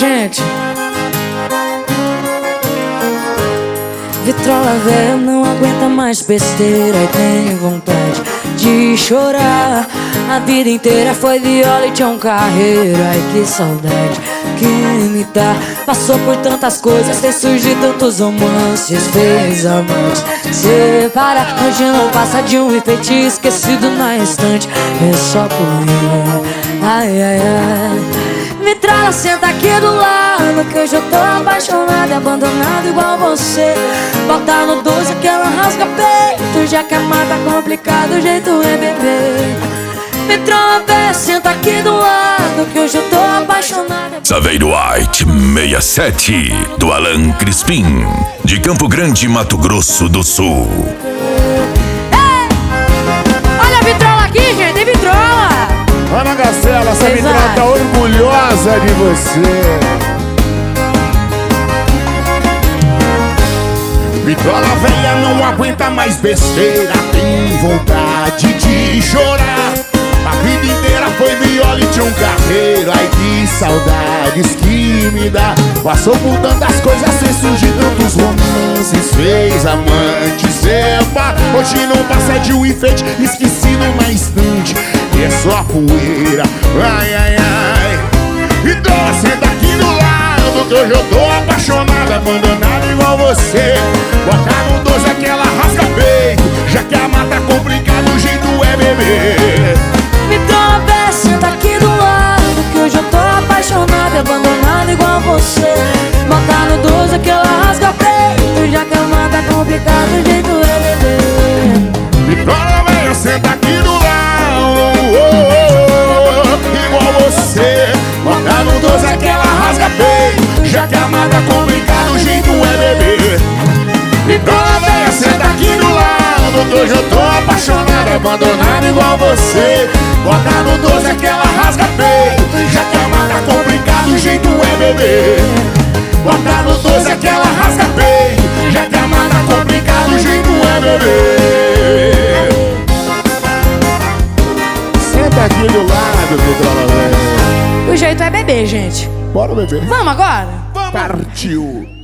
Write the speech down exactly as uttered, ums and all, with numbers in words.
gente. Vitrola velha não aguenta mais besteira e tem vontade de chorar. A vida inteira foi viola e tinha um carreiro. Ai, que saudade que me dá. Passou por tantas coisas, fez surgir tantos romances, fez amantes separar. Hoje não passa de um enfeite esquecido na estante. É só poeira. Ai, ai, ai. Vitrola, senta aqui do lado, que hoje eu tô apaixonado e abandonado igual você. Bota no doze aquela rasga peito, já que amar tá complicado, o jeito é beber. Vitrola, velha, senta aqui do lado, que hoje eu tô apaixonado. Saveiro White sessenta e sete, do Alan Crispim, de Campo Grande, Mato Grosso do Sul. Ei! Olha a vitrola aqui, gente, tem vitrola. Ana Gacela, essa vitrola tá orgulhosa de você. Vitrola velha não aguenta mais besteira, tem vontade de chorar. A vida inteira foi viola e tinha um carreiro. Ai, que saudades que me dá. Passou por tantas coisas, fez surgir tantos romances, fez amantes separar. Hoje não passa de um enfeite esquecido na estante. É só poeira, ai, ai, ai. Vitrola, senta aqui do lado, que hoje eu tô apaixonado, abandonado igual você. Bota no doze aquela rasga peito, já que a mata tá complicada, o jeito é beber. Vitrola, velha, senta aqui do lado, que hoje eu tô apaixonado, abandonado igual você. Bota no doze aquela rasga peito, já que a mata tá complicada, o jeito é beber. Vitrola, velha, senta aqui do lado, oh, oh, oh, igual você. Bota no doze aquela rasga peito, já que a mata tá complicada, o jeito é beber. Vitrola, velha, senta aqui do lado, que hoje eu tô apaixonado, abandonado igual você. Bota no doze aquela rasga peito, já que a mata tá complicada, o jeito é beber. Bota no doze aquela rasga peito, já que a mata tá complicada, o jeito é beber. Senta aqui do lado, Vitrola velha. O jeito é beber, gente. Bora beber. Vamos agora? Partiu.